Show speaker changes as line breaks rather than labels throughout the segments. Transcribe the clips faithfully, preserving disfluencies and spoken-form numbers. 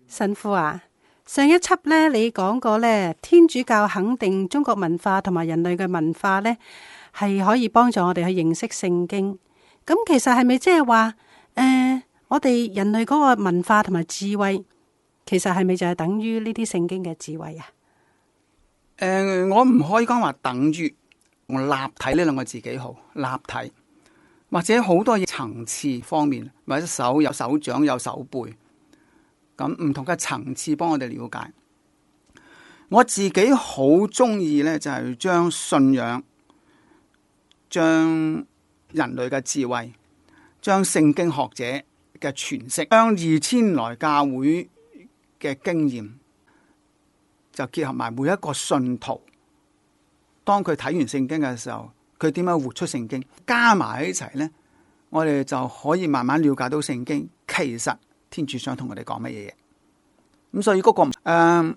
神父啊，上一輯咧你講過咧，天主教肯定中國文化同埋人類嘅文化咧，係可以幫助我哋去認識聖經。咁其實係咪即係話，誒、呃，我哋人類嗰個文化同埋智慧，其實係咪就係等於呢啲聖經嘅智慧啊？
誒、呃，我唔可以講話等於，我立體呢兩個字幾好，立體或者好多層次方面，或者手有手掌有手背。咁唔同嘅層次幫我哋了解，我自己好中意咧，就係將信仰、將人類嘅智慧、將聖經學者嘅詮釋、將二千來教會嘅經驗，就結合埋每一個信徒，當佢睇完聖經嘅時候，佢點樣活出聖經，加埋一齊咧，我哋就可以慢慢了解到聖經其實天主想同我哋講乜嘢嘢。咁所以嗰、那個誒、呃，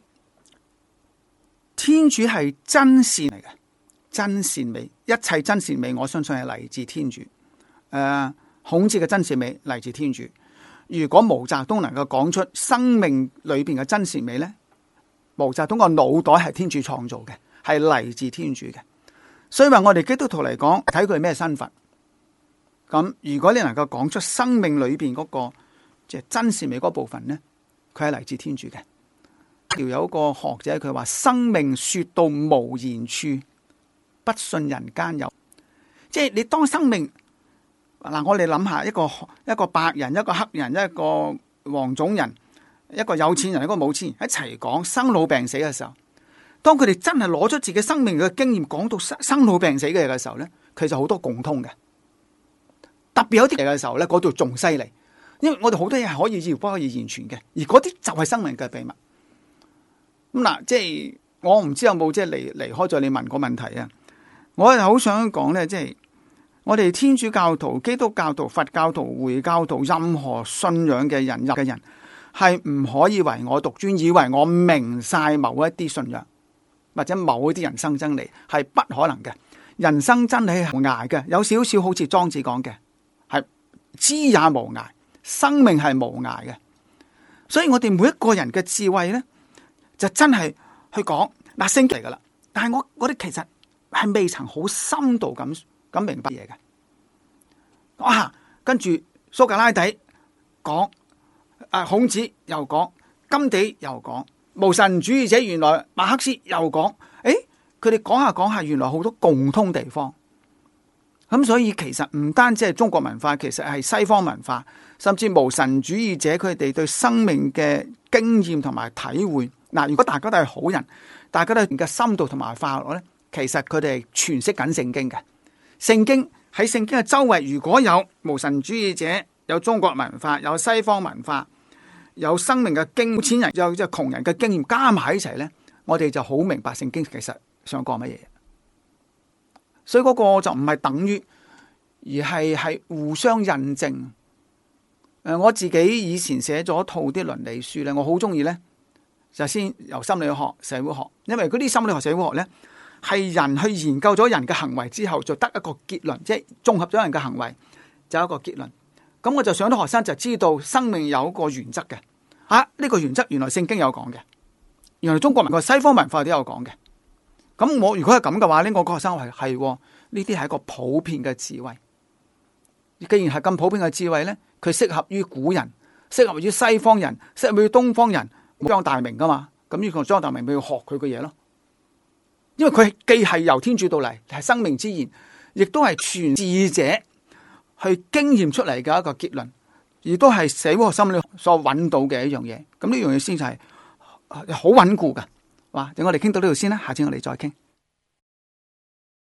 天主係真善嚟嘅，真善美，一切真善美，我相信係嚟自天主。誒、呃，孔子嘅真善美嚟自天主。如果毛澤東能夠講出生命裏邊嘅真善美咧，毛澤東個腦袋係天主創造嘅，係嚟自天主嘅。所以話我哋基督徒嚟講，睇佢係咩身份。咁如果你能夠講出生命裏邊嗰、那個即係、就是、真善美嗰部分咧，佢係嚟自天主嘅。條有一個學者佢話：生命說到無言處，不信人間有。即係你當生命嗱，我哋諗下一個一個白人、一個黑人、一個黃種人、一個有錢人、一個冇錢人一齊講生老病死嘅時候，當佢哋真係攞咗自己生命嘅經驗講到生生老病死嘅嘢嘅時候咧，其實好多共通嘅。特別有啲嘢嘅時候咧，嗰度仲犀利。因為我哋好多嘢係可以要不可以言傳嘅，而嗰啲就係生命嘅秘密。咁嗱，即係我唔知有冇即係離離開咗你問個問題啊。我係好想講咧，即係我哋天主教徒、基督教徒、佛教徒、回教徒，任何信仰嘅人入嘅人，係唔可以唯我獨尊，以為我明晒某一啲信仰或者某一啲人生真理，係不可能嘅。人生真理係無涯嘅，有少少好似莊子講嘅，係知也無涯。生命係無涯嘅，所以我哋每一個人嘅智慧咧，就真係去講嗱聖經嚟噶啦。但係我我哋其實係未曾好深度咁咁明白嘢嘅。啊，跟住蘇格拉底講，啊孔子又講，甘地又講，無神主義者原來馬克思又講，誒，佢哋講下講下，原來好多共通地方。咁所以其實唔單止係中國文化，其實係西方文化，甚至無神主義者佢哋對生命嘅經驗同埋體會。嗱，如果大家都係好人，大家都嘅深度同埋快樂咧，其實佢哋係詮釋緊聖經嘅。聖經喺聖經嘅周圍，如果有無神主義者，有中國文化，有西方文化，有生命嘅經驗，有錢人有即係窮人嘅經驗加埋一齊咧，我哋就好明白聖經其實想講乜嘢。所以嗰個就唔係等於，而係係互相印證。誒、呃，我自己以前寫咗套啲倫理書咧，我好中意咧，就先由心理學、社會學，因為嗰啲心理學、社會學咧係人去研究咗人嘅行為之後，就得一個結論，即係綜合咗人嘅行為就有一個結論。咁我就想啲學生就知道生命有一個原則嘅，啊呢、這個原則原來聖經有講嘅，原來中國文化、西方文化都有講嘅。咁我如果係咁嘅話呢，我個學生係係呢啲係一個普遍嘅智慧。既然係咁普遍嘅智慧呢，佢適合於古人，適合於西方人，適合於東方人。張大明噶嘛，咁呢個張大明咪要學佢嘅嘢咯。因為佢既係由天主到嚟，係生命之言，亦都係傳智者去經驗出嚟嘅一個結論，亦都係社會學心理所揾到嘅一樣嘢。咁呢樣嘢先就係好穩固噶。哇！等我哋傾到呢度先啦，下次我哋再傾。